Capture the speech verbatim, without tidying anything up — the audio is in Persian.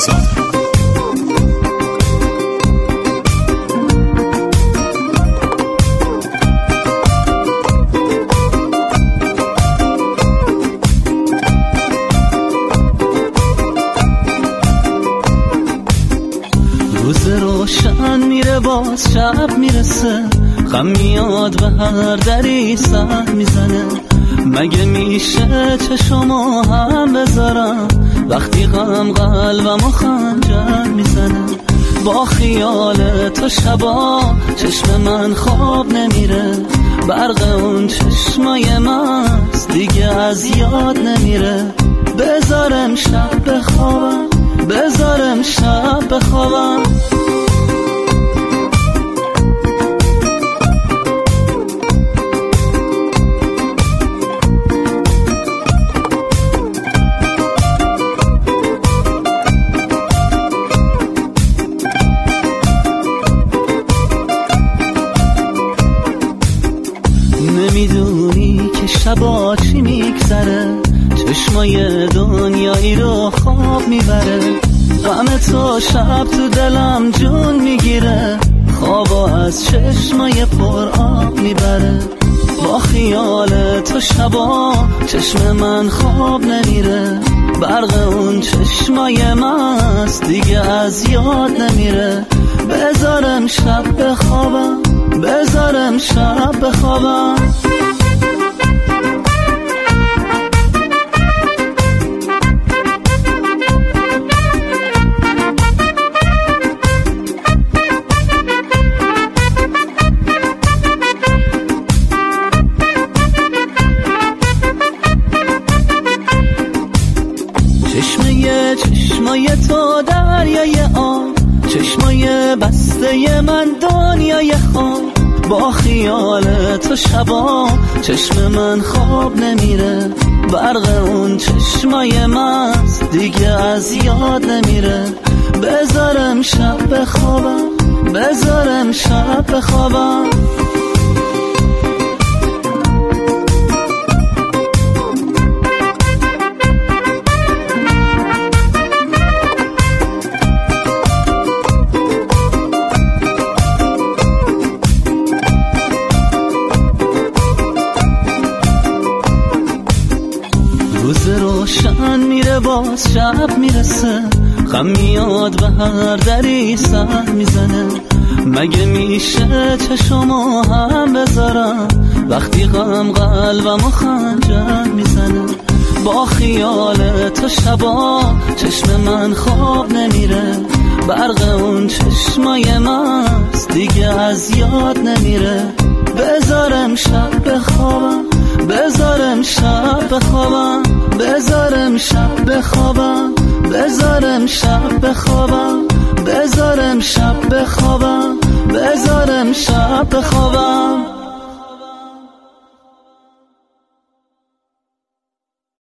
زاده. روز روشن میره باز شب میرسه، غم میاد و هر دری سر میزنه. مگه میشه چشمو هم بذارم وقتی غم قلبمو خنجر میزنه؟ با خیال تو شبا چشم من خواب نمیره، برق اون چشمای مست دیگه از یاد نمیره. بذارم شب بخوابم، بذارم شب بخوابم. نمیدونی که شبا چی میگذره، چشمای دنیایی رو خواب میبره. غم تو شب تو دلم جون میگیره، خوابا از چشمای پر آب میبره. با خیال تو شبا چشم من خواب نمیره، برق اون چشمای مست دیگه از یاد نمیره. بذارم شب بخوابم، بذارم شب بخوابم. چشمای چشمای تو دریای آب، چشمای بسته من دنیای خواب. با خیال تو شبا چشم من خواب نمیره، برق اون چشمای مست دیگه از یاد نمیره. بذارم شب بخوابم، بذارم شب بخوابم. روز روشن میره باز شب میرسه، غم میاد و هر دری سر میزنه. مگه میشه چشمو هم بذارم وقتی غم قلبمو خنجر میزنه؟ با خیال تو شبا چشم من خواب نمیره، برق اون چشمای مست دیگه از یاد نمیره. بذارم شب بخوابم، بذارم شب بخوابم، بذارم شب بخوابم، بذارم شب بخوابم، بذارم شب بخوابم، بذارم شب بخوابم.